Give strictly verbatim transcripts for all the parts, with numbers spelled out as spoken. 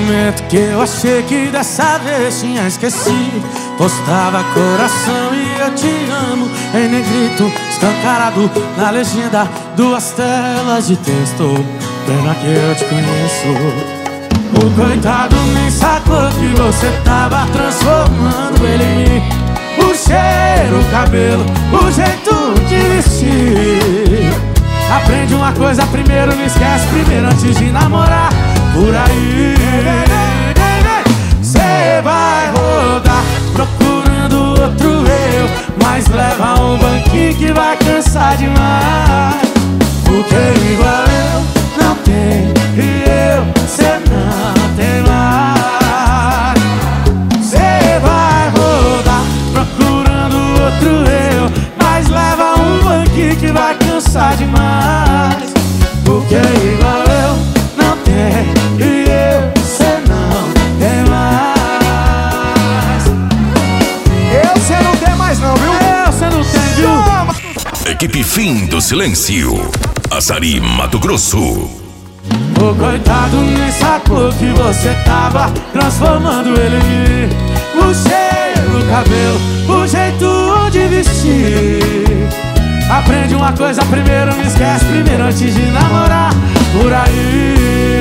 momento que eu achei que dessa vez tinha esquecido, postava coração e eu te amo em negrito, escancarado na legenda, duas telas de texto. Pena que eu te conheço. O coitado nem sacou que você tava transformando ele em mim. O cheiro, o cabelo, o jeito de vestir. Aprende uma coisa primeiro, não esquece primeiro antes de namorar. Por aí cê vai rodar procurando outro eu, mas leva um banquinho que vai cansar demais. Porque igual eu não tem e eu, cê não tem mais. Cê vai rodar procurando outro eu, mas leva um banquinho que vai cansar demais. Porque igual eu não tem e eu, cê não tem mais. Eu cê não tem mais não, viu? Eu cê não tem, viu? Equipe Fim do Silêncio, Açaí, Mato Grosso. O coitado nem sacou que você tava transformando ele em mim. O cheiro, o cabelo, o jeito de vestir. Aprende uma coisa primeiro, não esquece primeiro antes de namorar. Por aí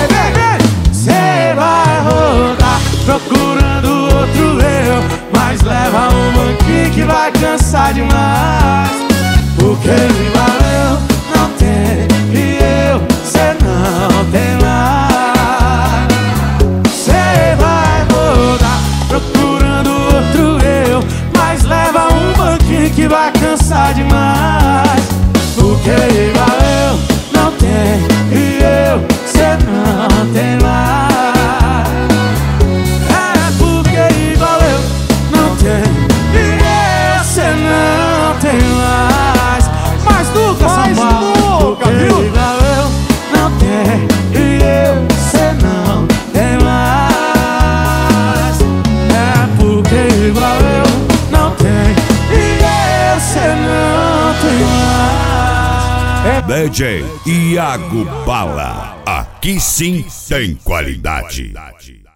cê vai rodar procurando outro eu, mas leva um banquinho que vai cansar demais. Porque igual eu não tem e eu, cê não tem mais. Cê vai rodar procurando outro eu, mas leva um banquinho que vai cansar demais. Porque igual eu não tem e eu, cê não tem mais. É porque igual eu não tem e eu, cê não tem mais. Mas nunca, São Paulo, nunca, viu? Igual eu não tem e eu, cê não tem mais. É porque igual eu não tem e eu, cê não tem mais. D J Iago Bala, aqui sim tem qualidade.